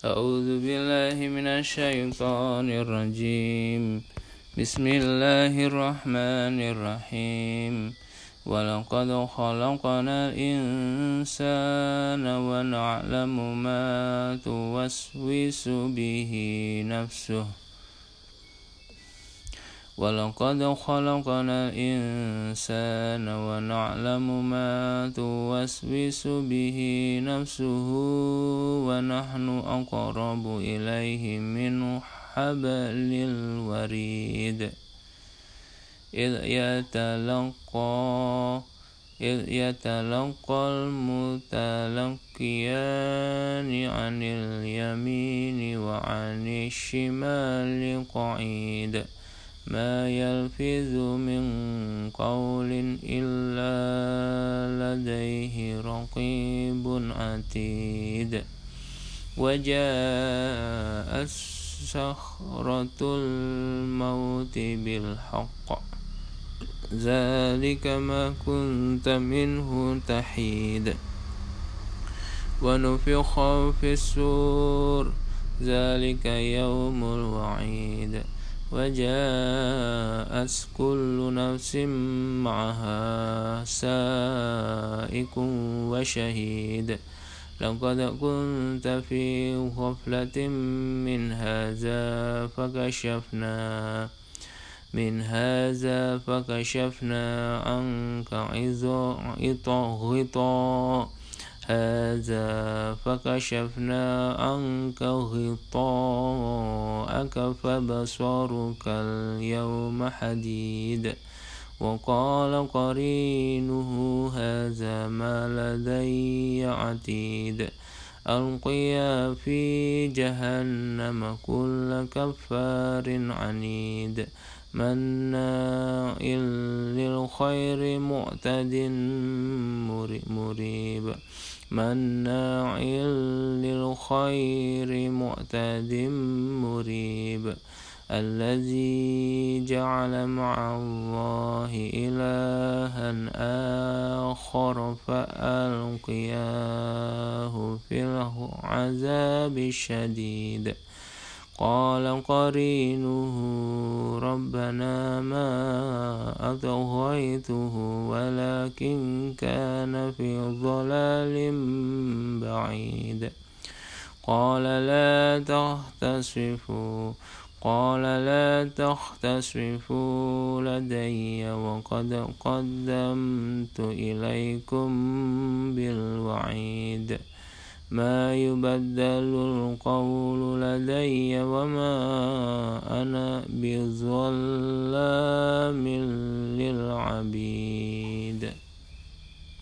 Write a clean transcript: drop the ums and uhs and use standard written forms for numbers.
أعوذ بالله من الشيطان الرجيم. بسم الله الرحمن الرحيم. ولقد خلقنا الإنسان ونعلم ما توسوس به نفسه ولقد خلقنا الإنسان ونعلم ما توسوس به نفسه ونحن أقرب إليه من حبل الوريد إذ يتلقى المتلقيان عن اليمين وعن الشمال قعيد ما يلفظ من قول إلا لديه رقيب عتيد وجاءت سكرة الموت بالحق ذلك ما كنت منه تحيد ونفخ في الصور ذلك يوم الوعيد وجاءت كل نفس معها سائق وشهيد لقد كنت في غفلة فكشفنا عنك غطاءك فبصرك اليوم حديد وقال قرينه هذا ما لدي عتيد ألقيا في جهنم كل كفار عنيد مناع للخير معتد مريب الذي جعل مع الله إلها آخر فألقياه في العذاب الشديد قال قرينه ربنا ما أطغيته ولكن كان في ضلال بعيد قال لا تختصفوا لدي وقد قدمت إليكم بالوعيد ما يبدل القول لدي وما أنا بظلام للعبيد